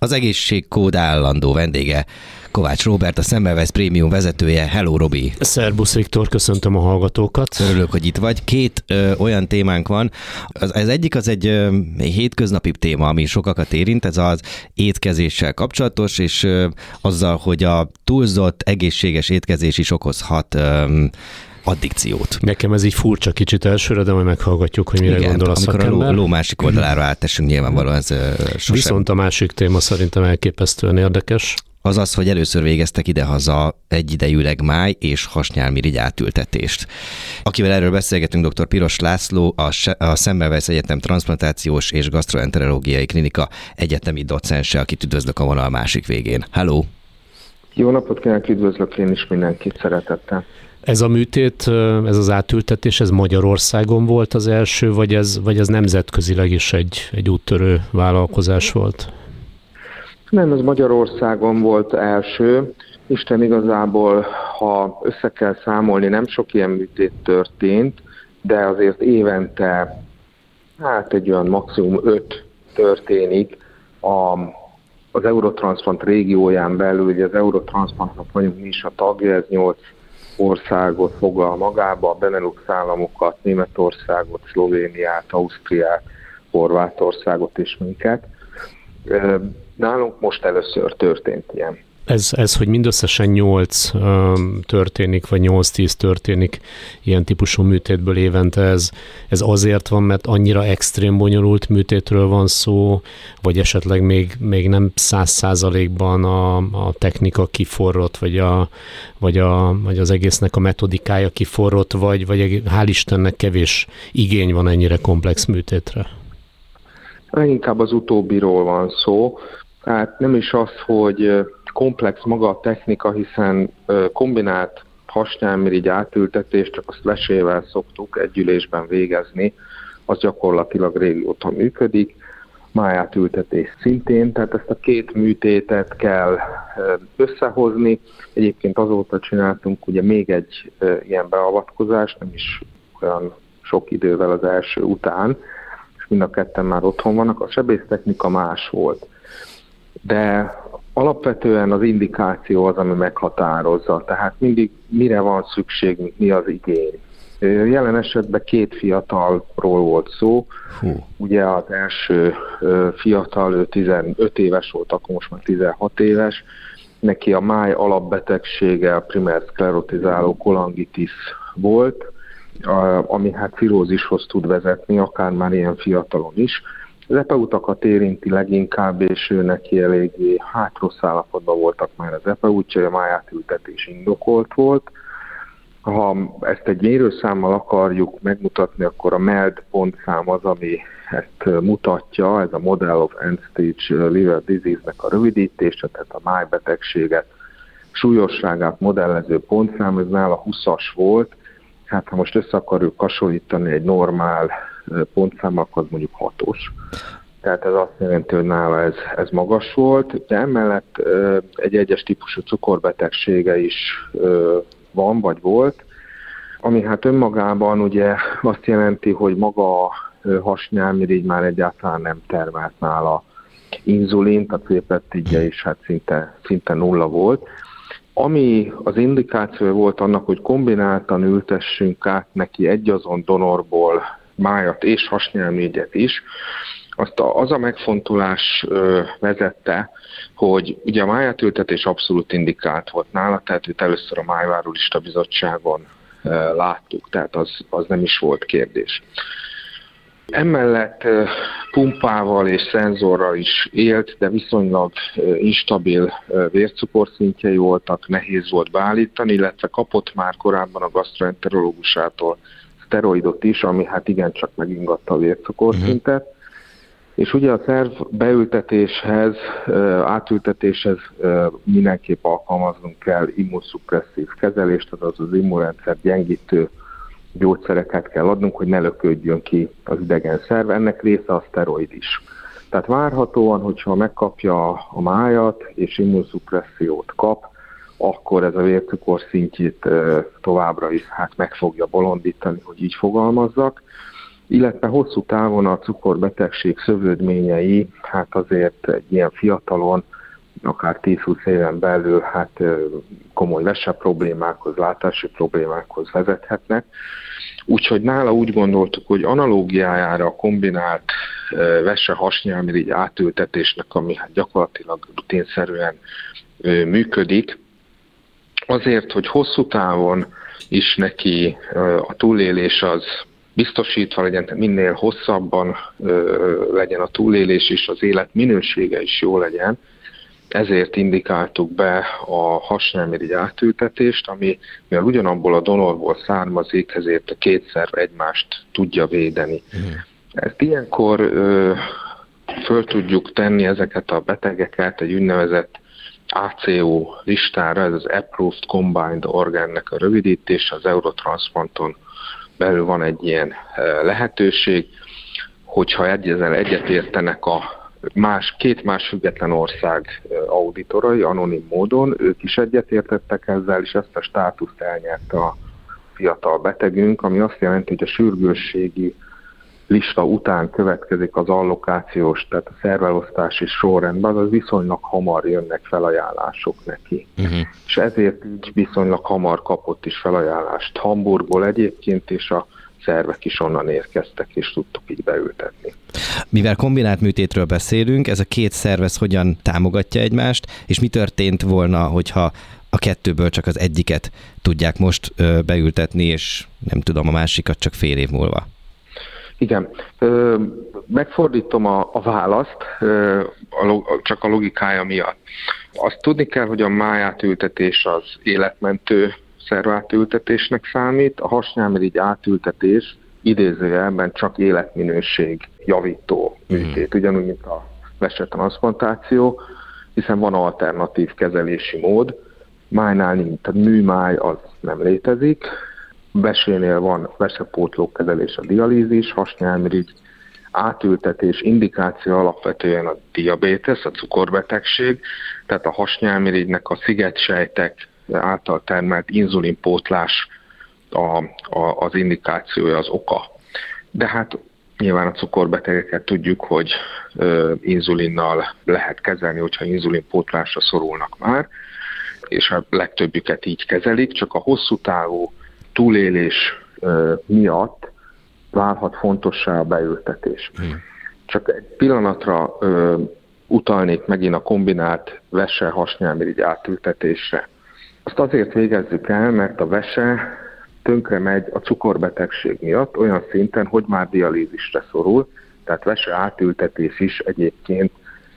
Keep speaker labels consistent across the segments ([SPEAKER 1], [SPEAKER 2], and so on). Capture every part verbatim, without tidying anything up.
[SPEAKER 1] Az egészségkód állandó vendége Kovács Róbert, a Semmelweis Premium vezetője. Hello, Robi!
[SPEAKER 2] Szerbusz, Viktor, köszöntöm a hallgatókat.
[SPEAKER 1] Örülök, hogy itt vagy. Két ö, olyan témánk van. Az, az egyik az egy ö, hétköznapi téma, ami sokakat érint, ez az étkezéssel kapcsolatos, és ö, azzal, hogy a túlzott egészséges étkezés is okozhat ö, addikciót.
[SPEAKER 2] Nekem ez így furcsa kicsit elsőre, de majd meghallgatjuk, hogy mire
[SPEAKER 1] Igen,
[SPEAKER 2] gondol a
[SPEAKER 1] szakember. Amikor a ló, ló másik oldalára áttessünk, nyilvánvalóan ez ö, sosem.
[SPEAKER 2] Viszont a másik téma szerintem elképesztően érdekes.
[SPEAKER 1] Az az, hogy először végeztek idehaza egyidejűleg máj és hasnyálmirigy átültetést. Akivel erről beszélgetünk, dr. Piros László, a Semmelweis Egyetem transzplantációs és gasztroenterológiai klinika egyetemi docense, akit üdvözlök a vonal másik végén. Hello!
[SPEAKER 3] Jó napot kívánok, üdvözlök én is mindenkit szeretettel.
[SPEAKER 2] Ez a műtét, ez az átültetés, ez Magyarországon volt az első, vagy ez, vagy ez nemzetközileg is egy, egy úttörő vállalkozás volt?
[SPEAKER 3] Nem, ez Magyarországon volt első. Isten igazából, ha össze kell számolni, nem sok ilyen műtét történt, de azért évente hát egy olyan maximum öt történik a, az Eurotransplant régióján belül. Ugye az Eurotransplant-nak vagyunk mi is a tagja, ez nyolc országot foglal magába, a Benelux államokat, Németországot, Szlovéniát, Ausztriát, Horvátországot és minket. Nálunk most először történt ilyen.
[SPEAKER 2] Ez, ez hogy mindösszesen nyolc um, történik, vagy nyolc-tíz történik ilyen típusú műtétből évente, ez, ez azért van, mert annyira extrém bonyolult műtétről van szó, vagy esetleg még, még nem száz százalékban a, a technika kiforrott, vagy, a, vagy, a, vagy az egésznek a metodikája kiforrott, vagy, vagy hál' Istennek kevés igény van ennyire komplex műtétre?
[SPEAKER 3] Leginkább az utóbbiról van szó. Tehát nem is az, hogy komplex maga a technika, hiszen kombinált hasnyálmirigy átültetést, csak azt vesével szoktuk egy ülésben végezni, az gyakorlatilag régóta működik. Májátültetés szintén, tehát ezt a két műtétet kell összehozni. Egyébként azóta csináltunk ugye még egy ilyen beavatkozást, nem is olyan sok idővel az első után, és mind a ketten már otthon vannak. A sebésztechnika más volt. De alapvetően az indikáció az, ami meghatározza. Tehát mindig mire van szükség, mi az igény. Jelen esetben két fiatalról volt szó. Hú. Ugye az első fiatal, ő tizenöt éves volt, akkor most már tizenhat éves. Neki a máj alapbetegsége a primer szklerotizáló kolangitis volt, ami hát cirózishoz tud vezetni, akár már ilyen fiatalon is. Az epeutakat érinti leginkább, és ő neki eléggé hát rossz állapotban voltak már az epeútjai, a májátültetés indokolt volt. Ha ezt egy mérőszámmal akarjuk megmutatni, akkor a em e el dé pontszám az, ami ezt mutatja, ez a Model of End-Stage Liver Disease-nek a rövidítése, tehát a májbetegséget, súlyosságát modellező pontszám, ez nála húszas volt. Hát ha most össze akarjuk hasonlítani egy normál pontszámmal, akkor az mondjuk hatos. Tehát ez azt jelenti, hogy nála ez, ez magas volt, de emellett egy egyes típusú cukorbetegsége is van, vagy volt, ami hát önmagában ugye azt jelenti, hogy maga a hasnyálmirigy már egyáltalán nem termelt nála inzulint, a C-peptidje is hát szinte, szinte nulla volt. Ami az indikáció volt annak, hogy kombináltan ültessünk át neki egyazon donorból májat és hasnyálmirigyet is, azt a, az a megfontolás ö, vezette, hogy ugye a májátültetés abszolút indikált volt nála, tehát őt először a Májvárólista Bizottságon ö, láttuk, tehát az, az nem is volt kérdés. Emellett ö, pumpával és szenzorral is élt, de viszonylag ö, instabil ö, vércukorszintjei voltak, nehéz volt beállítani, illetve kapott már korábban a gasztroenterológusától szteroidot is, ami hát igencsak megingatta a vércukorszintet. Uh-huh. És ugye a szerv beültetéshez, átültetéshez mindenképp alkalmaznunk kell immunszupresszív kezelést, azaz az immunrendszer gyengítő gyógyszereket kell adnunk, hogy ne löködjön ki az idegen szerv. Ennek része a szteroid is. Tehát várhatóan, hogyha megkapja a májat és immunszupressziót kap, akkor ez a vércukor szintjét továbbra is hát meg fogja bolondítani, hogy így fogalmazzak. illetve hosszú távon a cukorbetegség szövődményei, hát azért egy ilyen fiatalon, akár tíz-húsz éven belül hát komoly vese problémákhoz, látási problémákhoz vezethetnek. Úgyhogy nála úgy gondoltuk, hogy analógiájára a kombinált vese-hasnyálmirigy átültetésnek, ami hát gyakorlatilag rutinszerűen működik, azért, hogy hosszú távon is neki a túlélés az biztosítva legyen, minél hosszabban legyen a túlélés is, az élet minősége is jó legyen, ezért indikáltuk be a hasnyálmirigy átültetést, ami mivel ugyanabból a donorból származik, ezért a két szerv egymást tudja védeni. Mm. Ezt ilyenkor ö, föl tudjuk tenni ezeket a betegeket egy úgynevezett á cé o listára, ez az Approved Combined Organnek a rövidítése, az Eurotransplanton belül van egy ilyen lehetőség, hogyha ezzel egyetértenek a Más, két más független ország auditorai, anonim módon, ők is egyetértettek ezzel, és ezt a státuszt elnyerte a fiatal betegünk, ami azt jelenti, hogy a sürgősségi lista után következik az allokációs, tehát a szervelosztási sorrendben, az viszonylag hamar jönnek felajánlások neki. Uh-huh. És ezért így viszonylag hamar kapott is felajánlást Hamburgból egyébként, és a szervek is onnan érkeztek, és tudtuk így beültetni.
[SPEAKER 1] Mivel kombinált műtétről beszélünk, ez a két szervez hogyan támogatja egymást, és mi történt volna, hogyha a kettőből csak az egyiket tudják most ö, beültetni, és nem tudom, a másikat csak fél év múlva?
[SPEAKER 3] Igen. Ö, megfordítom a, a választ, ö, a, csak a logikája miatt. Azt tudni kell, hogy a májátültetés az életmentő szervátültetésnek számít, a hasnyálmirigy átültetés idézőjelben csak életminőség javító műtét, ugyanúgy, mint a vesetranszplantáció, hiszen van alternatív kezelési mód, májnál nincs, tehát műmáj az nem létezik, vesénél van vesepótló kezelés, a dialízis, hasnyálmirigy átültetés, indikáció alapvetően a diabétesz, a cukorbetegség, tehát a hasnyálmirigynek a szigetsejtek által termelt inzulinpótlás a, a, az indikációja, az oka. De hát nyilván a cukorbetegeket tudjuk, hogy ö, inzulinnal lehet kezelni, hogyha inzulinpótlásra szorulnak már, és a legtöbbüket így kezelik, csak a hosszú távú túlélés ö, miatt válhat fontossá a beültetés. Hmm. Csak egy pillanatra ö, utalnék megint a kombinált vese-hasnyálmirigy átültetésre. Azt azért végezzük el, mert a vese tönkre megy a cukorbetegség miatt olyan szinten, hogy már dialízisre szorul, tehát vese átültetés is egyébként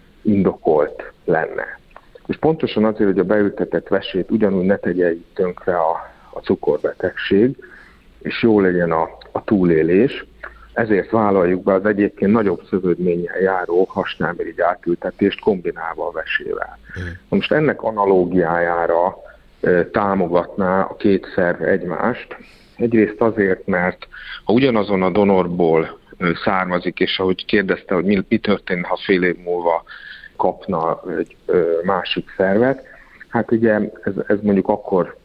[SPEAKER 3] indokolt lenne. És pontosan azért, hogy a beültetett vesét ugyanúgy ne tegye így tönkre a, a cukorbetegség, és jó legyen a, a túlélés, ezért vállaljuk be az egyébként nagyobb szövődménnyel járó hasnyálmirigy átültetést kombinálva a vesével. Mm. Most ennek analógiájára e, támogatná a két szerv egymást. Egyrészt azért, mert ha ugyanazon a donorból e, származik, és ahogy kérdezte, hogy mi, mi történne, ha fél év múlva kapna egy e, másik szervet, hát ugye ez, ez mondjuk akkor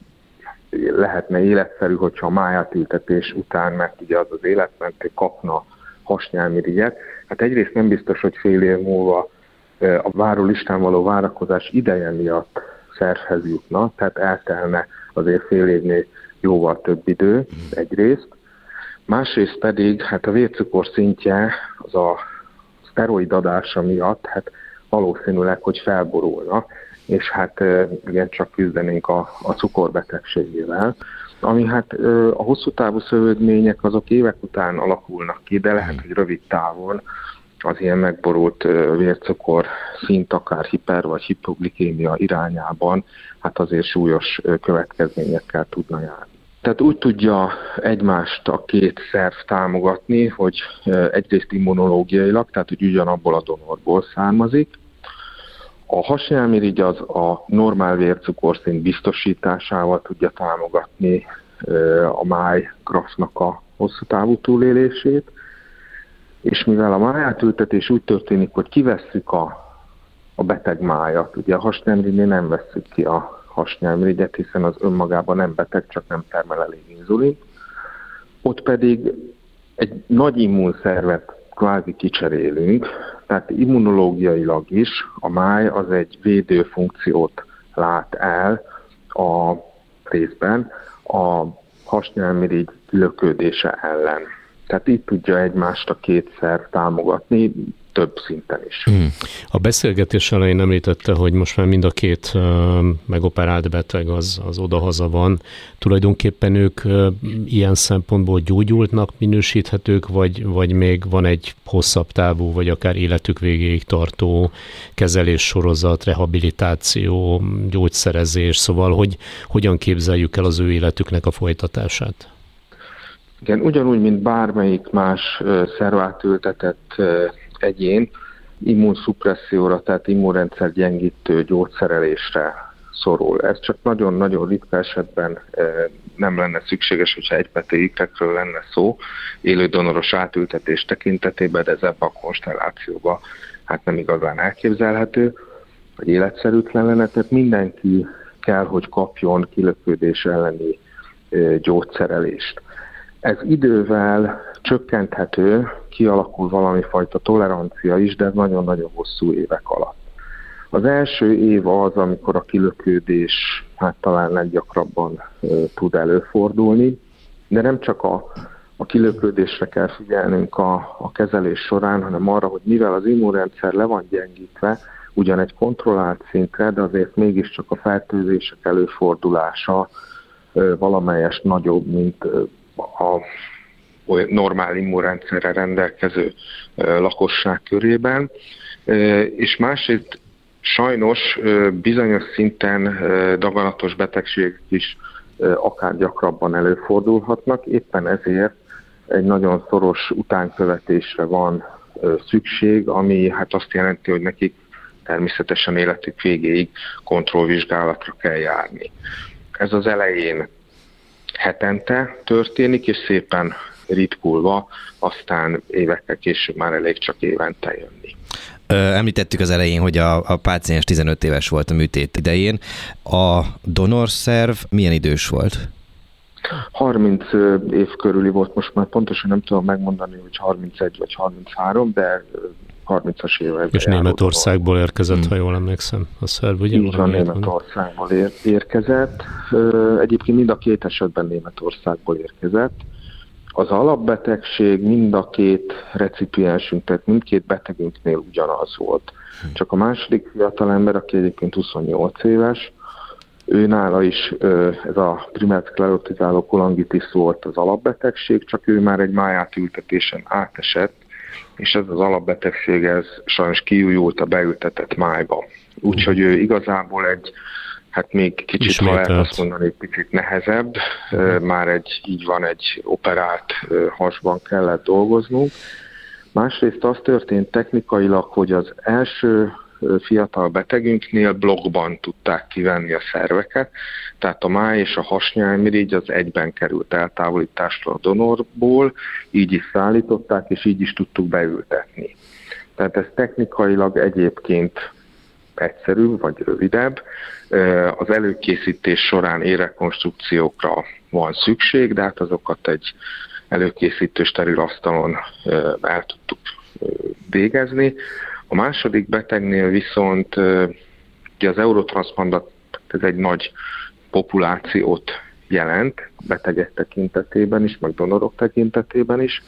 [SPEAKER 3] lehetne életszerű, hogyha a májátültetés után, mert ugye az az életmentő kapna hasnyálmirigyet. Hát egyrészt nem biztos, hogy fél év múlva a várólistán való várakozás ideje miatt szervhez jutna, tehát eltelne azért fél évnél jóval több idő egyrészt. Másrészt pedig hát a vércukor szintje az a szteroid adása miatt hát valószínűleg, hogy felborulna, és hát igen, csak küzdenénk a, a cukorbetegségével, ami hát a hosszú távú szövődmények azok évek után alakulnak ki, de lehet, hogy rövid távon az ilyen megborult vércukor szint, akár hiper vagy hipoglikémia irányában, hát azért súlyos következményekkel tudna járni. Tehát úgy tudja egymást a két szerv támogatni, hogy egyrészt immunológiailag, tehát hogy ugyanabból a donorból származik. A hasnyálmirigy az a normál vércukorszint biztosításával tudja támogatni a májgrafnak a hosszú távú túlélését, és mivel a májátültetés úgy történik, hogy kivesszük a, a beteg májat, ugye a hasnyálmirigynél nem vesszük ki a hasnyálmirigyet, hiszen az önmagában nem beteg, csak nem termel elég inzulin, ott pedig egy nagy immunszervet kvázi kicserélünk, tehát immunológiailag is a máj az egy védő funkciót lát el a részben a hasnyálmirigy kilöködése ellen. Tehát így tudja egymást a két szerv támogatni, több szinten is.
[SPEAKER 2] Hmm. A beszélgetés elején említette, hogy most már mind a két uh, megoperált beteg az, az odahaza van. Tulajdonképpen ők uh, ilyen szempontból gyógyultnak minősíthetők, vagy, vagy még van egy hosszabb távú, vagy akár életük végéig tartó kezelés sorozat, rehabilitáció, gyógyszerezés, szóval hogy, hogyan képzeljük el az ő életüknek a folytatását?
[SPEAKER 3] Igen, ugyanúgy, mint bármelyik más uh, szervátültetett uh, egyén immunszupresszióra, tehát immunrendszer gyengítő gyógyszerelésre szorul. Ez csak nagyon-nagyon ritka esetben nem lenne szükséges, hogyha egy betegekről lenne szó, élő donoros átültetés tekintetében, de ez ebben a konstellációban hát nem igazán elképzelhető, hogy életszerűtlen lenne, tehát mindenki kell, hogy kapjon kilöködés elleni gyógyszerelést. Ez idővel csökkenthető, kialakul valami fajta tolerancia is, de ez nagyon-nagyon hosszú évek alatt. Az első év az, amikor a kilöködés hát talán leggyakrabban e, tud előfordulni, de nem csak a, a kilöködésre kell figyelnünk a, a kezelés során, hanem arra, hogy mivel az immunrendszer le van gyengítve, ugyan egy kontrollált szintre, de azért mégiscsak a fertőzések előfordulása e, valamelyest nagyobb, mint e, a normál immunrendszerre rendelkező lakosság körében, és másrészt sajnos bizonyos szinten daganatos betegségek is akár gyakrabban előfordulhatnak, éppen ezért egy nagyon szoros utánkövetésre van szükség, ami hát azt jelenti, hogy nekik természetesen életük végéig kontrollvizsgálatra kell járni. Ez az elején hetente történik, és szépen ritkulva, aztán évekkel később már elég csak évente jönni.
[SPEAKER 1] Említettük az elején, hogy a, a páciens tizenöt éves volt a műtét idején. A donorszerv milyen idős volt?
[SPEAKER 3] harminc év körüli volt, most már pontosan nem tudom megmondani, hogy harmincegy vagy harminchárom, de harmincas években.
[SPEAKER 2] És Németországból érkezett, ha jól emlékszem, a szerv, ugye?
[SPEAKER 3] Így van, Németországból ér- érkezett. Egyébként mind a két esetben Németországból érkezett. Az alapbetegség mind a két recipiensünk, tehát mindkét betegünknél ugyanaz volt. Csak a második fiatalember, aki egyébként huszonnyolc éves, ő nála is ez a primer szklerotizáló kolangitis volt az alapbetegség, csak ő már egy májátültetésen átesett, és ez az alapbetegség, ez sajnos kiújult a beültetett májba. Úgyhogy ő igazából egy, hát még kicsit, Ismételt. ha lehet azt mondani, egy picit nehezebb, már egy, így van, egy operált hasban kellett dolgoznunk. Másrészt az történt technikailag, hogy az első fiatal betegünknél blokkban tudták kivenni a szerveket, tehát a máj és a hasnyálmirigy az egyben került eltávolításra a donorból, így is szállították, és így is tudtuk beültetni. Tehát ez technikailag egyébként egyszerűbb vagy rövidebb. Az előkészítés során érrekonstrukciókra van szükség, de hát azokat egy előkészítő steril asztalon el tudtuk végezni. A második betegnél viszont ugye az Eurotransplantat, ez egy nagy populációt jelent, betegek tekintetében is, meg donorok tekintetében is.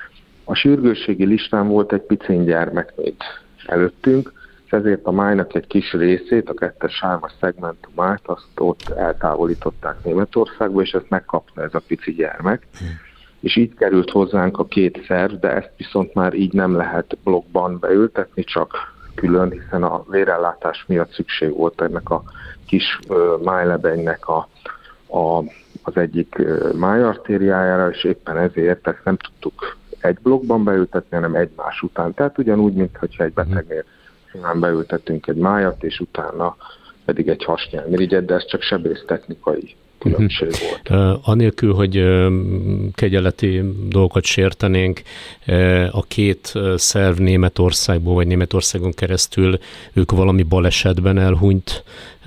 [SPEAKER 3] A sürgősségi listán volt egy picin gyermek még előttünk, és ezért a májnak egy kis részét, a kettes-hármas szegmentumát, azt ott eltávolították Németországba, és ezt megkapta ez a pici gyermek. És így került hozzánk a két szerv, de ezt viszont már így nem lehet blokkban beültetni, csak külön, hiszen a vérellátás miatt szükség volt ennek a kis uh, májlebenynek a, a, az egyik uh, májartériájára, és éppen ezért ezt nem tudtuk egy blokkban beültetni, hanem egymás után. Tehát ugyanúgy, mintha egy betegnél simán beültettünk egy májat, és utána pedig egy hasnyálmirigyet, de ez csak sebésztechnikai különbség volt.
[SPEAKER 2] Uh, anélkül, hogy uh, kegyeleti dolgokat sértenénk, uh, a két uh, szerv Németországból, vagy Németországon keresztül ők valami balesetben elhunyt,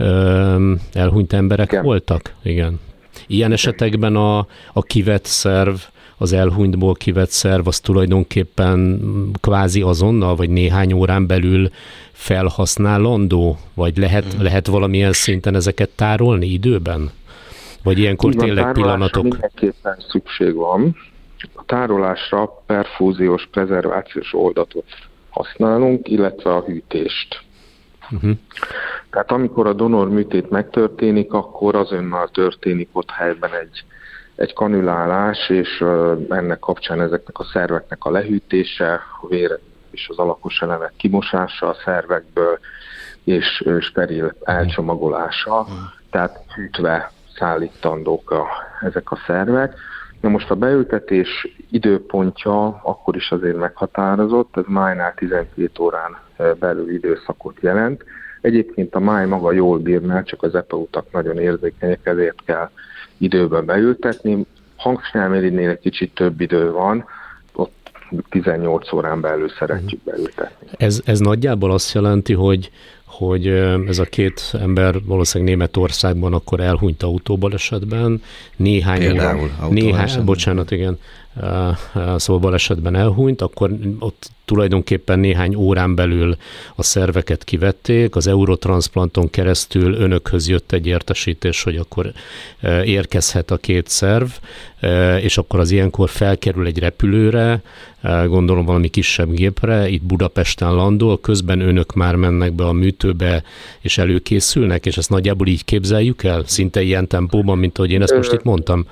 [SPEAKER 2] uh, elhunyt emberek Igen. voltak? Igen. Ilyen esetekben a, a kivett szerv az elhunytból kivett szerv, az tulajdonképpen kvázi azonnal, vagy néhány órán belül felhasználandó? Vagy lehet, hmm. lehet valamilyen szinten ezeket tárolni időben? Vagy ilyenkor
[SPEAKER 3] Igen,
[SPEAKER 2] tényleg pillanatok?
[SPEAKER 3] Mindenképpen szükség van. A tárolásra perfúziós, prezervációs oldatot használunk, illetve a hűtést. Uh-huh. Tehát amikor a donor műtét megtörténik, akkor azonnal történik ott helyben egy, egy kanülálás, és ennek kapcsán ezeknek a szerveknek a lehűtése, a vér és az alakos elemek kimosása a szervekből, és steril elcsomagolása, uh-huh. tehát hűtve szállítandók a, ezek a szervek. Na most a beültetés időpontja akkor is azért meghatározott, ez májnál tizenkét órán belül időszakot jelent. Egyébként a máj maga jól bírná, csak az epeutak nagyon érzékenyek, ezért kell időben beültetni. Hangsnyálmirigynél egy kicsit több idő van, ott tizennyolc órán belül szeretjük beültetni.
[SPEAKER 2] Ez, ez nagyjából azt jelenti, hogy hogy ez a két ember valószínűleg Németországban akkor elhunyt autóbalesetben, néhány,
[SPEAKER 1] Például
[SPEAKER 2] néhány bocsánat, igen, szóval balesetben elhunyt, akkor ott tulajdonképpen néhány órán belül a szerveket kivették, az Eurotransplanton keresztül önökhöz jött egy értesítés, hogy akkor érkezhet a két szerv, és akkor az ilyenkor felkerül egy repülőre, gondolom valami kisebb gépre, itt Budapesten landol, közben önök már mennek be a műtőbe, és előkészülnek, és ezt nagyjából így képzeljük el? Szinte ilyen tempóban, mint ahogy én ezt most itt mondtam?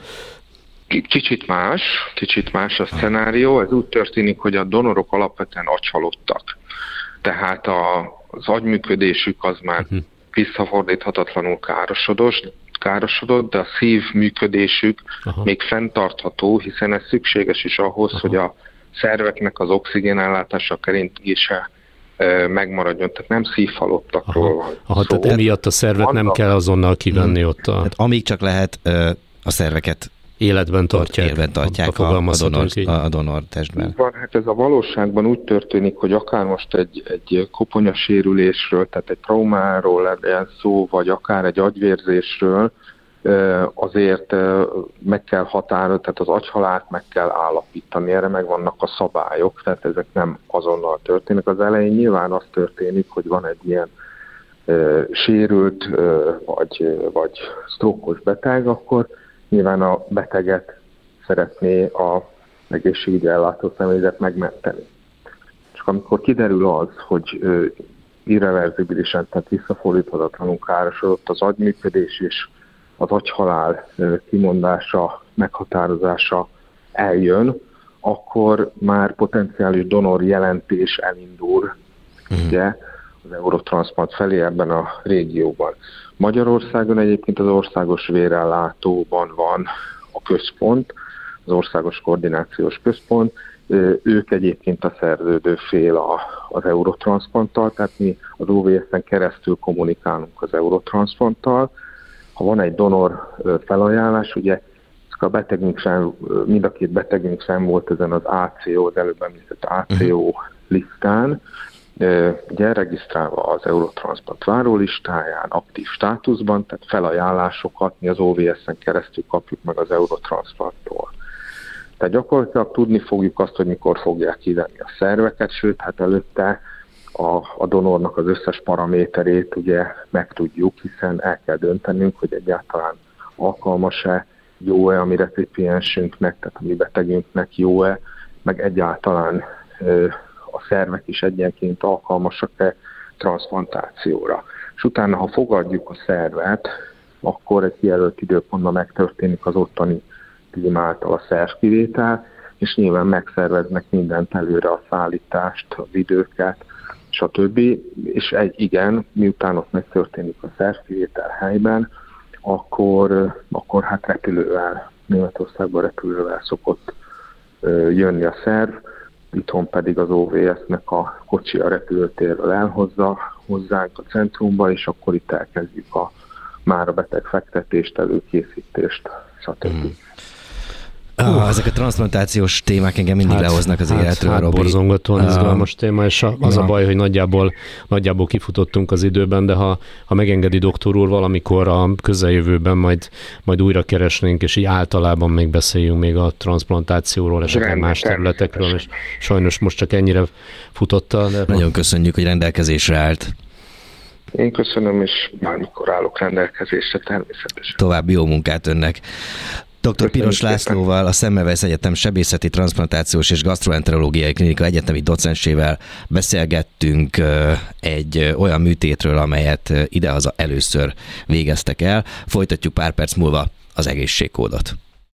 [SPEAKER 3] Kicsit más, kicsit más a szenárió. Ez úgy történik, hogy a donorok alapvetően agyhalottak. Tehát a, az agyműködésük az már uh-huh. visszafordíthatatlanul károsodott, károsodott, de a szív működésük Aha. még fenntartható, hiszen ez szükséges is ahhoz, Aha. hogy a szerveknek az oxigénellátása keringése e, megmaradjon. Tehát nem szívhalottakról van
[SPEAKER 2] Aha, szó. Tehát emiatt a szervet Vannak... nem kell azonnal kivenni hmm. ott a...
[SPEAKER 1] Tehát amíg csak lehet a szerveket
[SPEAKER 2] életben tartják,
[SPEAKER 1] életben tartják a, a, donor, a donor testben.
[SPEAKER 3] Van, hát ez a valóságban úgy történik, hogy akár most egy, egy koponyasérülésről, tehát egy traumáról legyen szó, vagy akár egy agyvérzésről, azért meg kell határozni, tehát az agyhalált meg kell állapítani, erre meg vannak a szabályok, tehát ezek nem azonnal történnek. Az elején nyilván az történik, hogy van egy ilyen sérült, vagy, vagy sztrókos beteg, akkor nyilván a beteget szeretné a egészségügyi ellátó személyzet megmenteni. Csak amikor kiderül az, hogy irreverzibilisen, tehát visszafordíthatatlanul károsodott az agyműködés és az agyhalál kimondása, meghatározása eljön, akkor már potenciális donor jelentés elindul uh-huh. ugye, az Eurotransplant felé ebben a régióban. Magyarországon egyébként az országos vérellátóban van a központ, az országos koordinációs központ, ők egyébként a szerződő fél az Eurotranspanttal, tehát mi az o vé es-en keresztül kommunikálunk az Eurotranspanttal. Ha van egy donor felajánlás, ugye a betegünk sem, mind a két betegünk sem volt ezen az á cé ó, az előbb említett á cé ó listán, ugye regisztrálva az Eurotransplant várólistáján, aktív státuszban, tehát felajánlásokat mi az o vé es-en keresztül kapjuk meg az Eurotransplanttól. Tehát gyakorlatilag tudni fogjuk azt, hogy mikor fogják kivenni a szerveket, sőt, hát előtte a, a donornak az összes paraméterét ugye megtudjuk, hiszen el kell döntenünk, hogy egyáltalán alkalmas-e, jó-e a mi recipiensünknek, tehát a mi betegünknek jó-e, meg egyáltalán ö, a szervek is egyenként alkalmasak-e transzplantációra. És utána, ha fogadjuk a szervet, akkor egy kijelölt időpontban megtörténik az ottani tím által a szervkivétel, és nyilván megszerveznek mindent előre, a szállítást, az időket, stb. És egy igen, miután ott megtörténik a szervkivétel helyben, akkor, akkor hát repülővel, Németországban repülővel szokott jönni a szerv, itthon pedig az o vé es-nek a kocsi a repülőtérről elhozza hozzánk a centrumba, és akkor itt elkezdjük a már a beteg fektetést, előkészítést, stb. Mm.
[SPEAKER 1] Ah, ezek a transplantációs témák engem mindig hát, lehoznak az hát, életről,
[SPEAKER 2] hát,
[SPEAKER 1] Robi.
[SPEAKER 2] Borzongatóan izgalmas téma, és az
[SPEAKER 1] ja.
[SPEAKER 2] a baj, hogy nagyjából, nagyjából kifutottunk az időben, de ha, ha megengedi doktor úr, valamikor a közeljövőben majd, majd újra keresnénk, és így általában még beszéljünk még a transplantációról, esetleg más területekről, és sajnos most csak ennyire futotta. De...
[SPEAKER 1] Nagyon köszönjük, hogy rendelkezésre állt.
[SPEAKER 3] Én köszönöm, és bármikor állok rendelkezésre természetesen.
[SPEAKER 1] További jó munkát önnek. doktor Piros Lászlóval, a Semmelweis Egyetem Sebészeti, Transplantációs és Gasztroenterológiai Klinika egyetemi docensével beszélgettünk egy olyan műtétről, amelyet idehaza először végeztek el. Folytatjuk pár perc múlva az egészségkódot.